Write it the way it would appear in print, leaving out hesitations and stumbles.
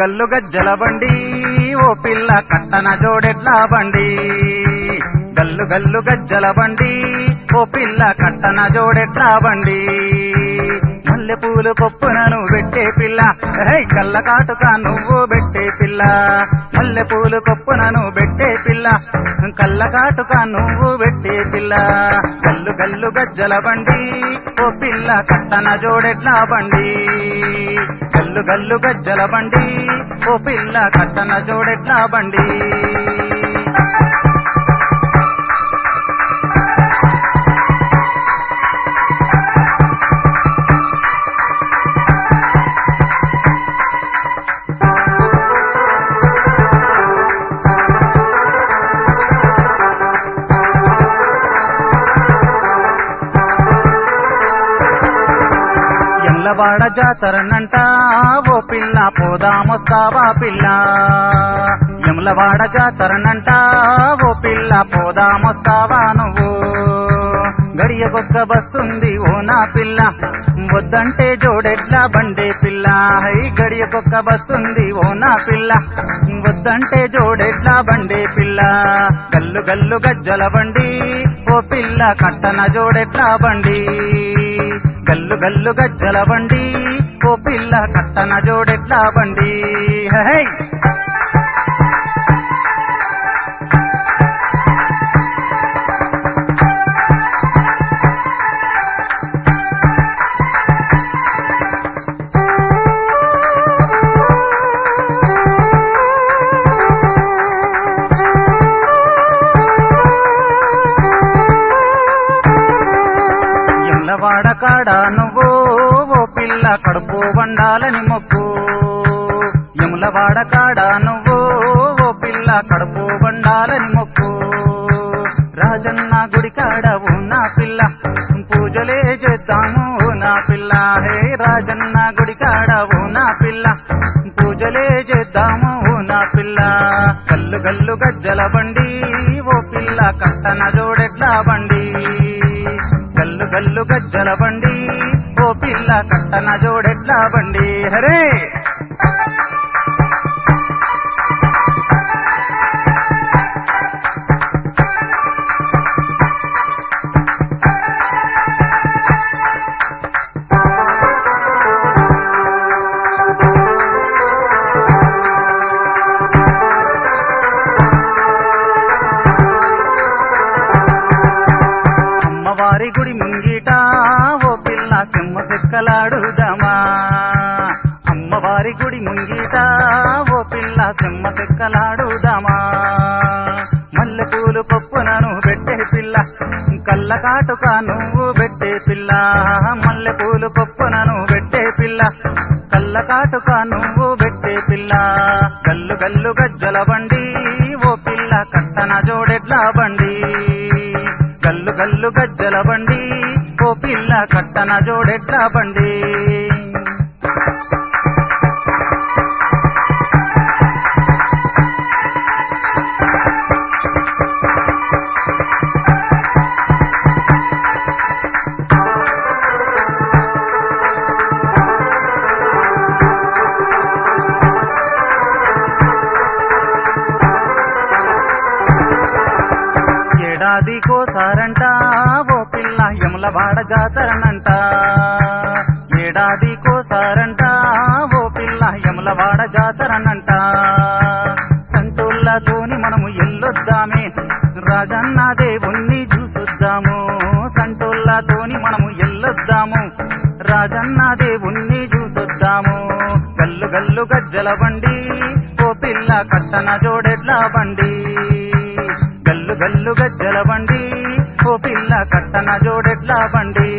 గల్లు గజ్జల బండి ఓ పిల్ల కట్టన జోడెడ్ల బండి గల్లు గల్లు గజ్జల బండి ఓ పిల్ల కట్టన జోడెడ్ల బండి మల్లె పూలు కొప్పునను పెట్టే పిల్ల కళ్ళ కాటుక నువ్వు పెట్టే పిల్ల మల్లె పూలు కొప్పునను పెట్టే పిల్ల కళ్ళ కాటుక నువ్వు పెట్టే పిల్ల గల్లు గల్లు గజ్జల బండి ఓ పిల్ల కట్టన జోడెడ్ల బండి గల్లు గల్లు గజ్జల బండి ఓ పిల్ల కట్టన జోడెడ్ల బండి ఎల్లవాడ జాతరనంట ఓ పిల్ల పోదామొస్తావా పిల్ల ఎమ్లవాడ జాతరనంట ఓ పిల్ల పోదామొస్తావా నువ్వు గడియకొక్క బస్సుంది ఓ నా పిల్ల వద్దంటే జోడెడ్ల బండే పిల్ల గడియకొక్క బస్సుంది ఓ నా పిల్ల వద్దంటే జోడెడ్ల బండే పిల్ల గల్లు గల్లు గజ్జల బండి ఓ పిల్ల కట్టన జోడెడ్ల బండి గల్లు గల్లు గజ్జల బండి ఓ పిల్ల కట్టన జోడెడ్ల బండి హై వాడకాడ నువ్వు ఓ పిల్ల కడుపు వండాలని మొక్కు యముల వాడకాడ నువ్వు ఓ పిల్ల కడుపు వండాలని మొక్కు రాజన్న గుడికాడ నా పిల్ల పూజలే చేద్దాము నా పిల్ల హే రాజన్న గుడికాడ నా పిల్ల పూజలే చేద్దాము నా పిల్ల గల్లు గల్లు గజ్జల బండి ఓ పిల్ల కట్టన జోడెడ్ల బండి గల్లు గల్లు గజ్జల బండి ఓ పిల్ల కట్టన జోడెడ్ల బండి హరే అమ్మవారి గుడి ముంగిట ఓ పిల్ల సింహ సెక్కలాడుదామా అమ్మవారి గుడి ముంగిట ఓ పిల్ల సింహ సెక్కలాడుదామా మల్లె పూలు పప్పునను పెట్టే పిల్ల కళ్ళ కాటుక నువ్వు పెట్టే పిల్ల మల్లె పూలు పప్పునను పెట్టే పిల్ల కళ్ళ కాటుక నువ్వు పెట్టే పిల్ల గల్లు గల్లు గజ్జల బండి ఓ పిల్ల కట్టన జోడెడ్ల బండి గల్లు గల్లు గజ్జల బండి ఓ పిల్ల కట్టన జోడెడ్ల బండి ఏడాదికోసారంట ఓ పిల్ల యములవాడ జాతరనంట ఏడాదికోసారంట ఓ పిల్ల యములవాడ జాతరనంట సంటోళ్ళతోని మనము ఎల్లొద్దామే రాజన్న దేవుణ్ణి చూసొద్దాము సంటోళ్ళతోని మనము ఎల్లొద్దాము రాజన్న దేవుణ్ణి చూసొద్దాము గల్లు గల్లు గజ్జల బండి ఓ పిల్ల కట్టన జోడెడ్ల బండి గల్లు గల్లు గజ్జల బండి ఓ పిల్ల కట్టన జోడెడ్ల బండి